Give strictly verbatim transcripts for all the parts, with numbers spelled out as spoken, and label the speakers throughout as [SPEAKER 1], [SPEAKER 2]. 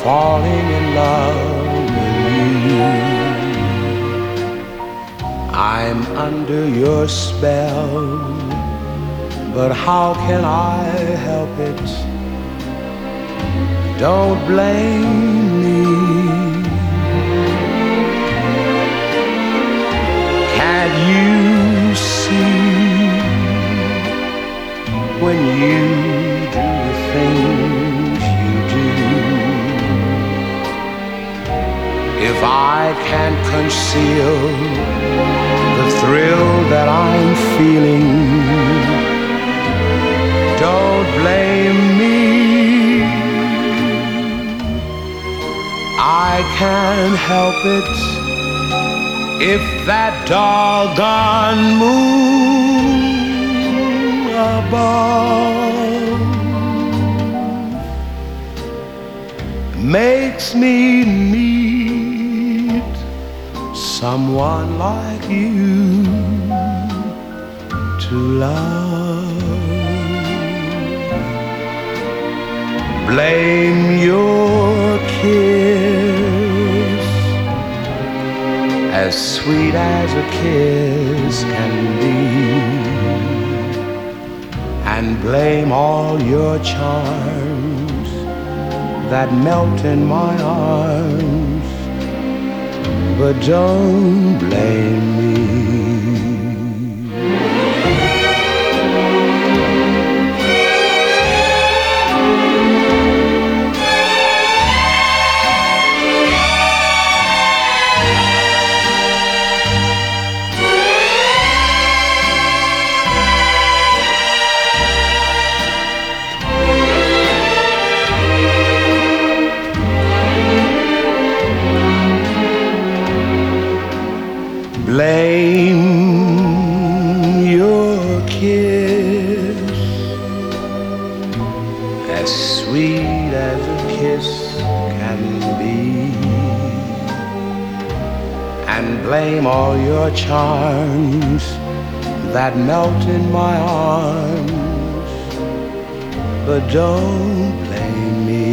[SPEAKER 1] falling in love with you. I'm under your spell, but how can I help it? Don't blame me. Can't you see when you do the things you do? If I can't conceal the thrill that I'm feeling, don't blame me. I can't help it if that doggone moon above makes me need someone like you to love. Blame your kiss, as sweet as a kiss can be, and blame all your charms that melt in my arms, but don't blame me. Blame your kiss, as sweet as a kiss can be, and blame all your charms that melt in my arms, but don't blame me.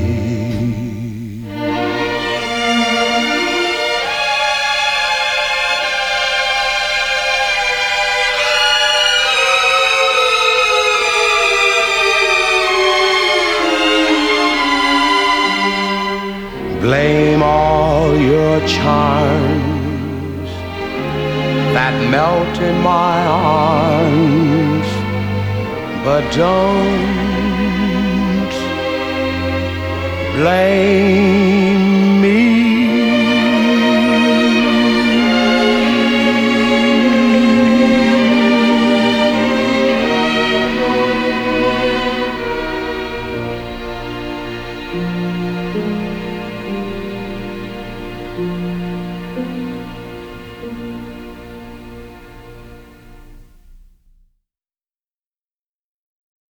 [SPEAKER 1] Blame all your charms that melt in my arms, but don't blame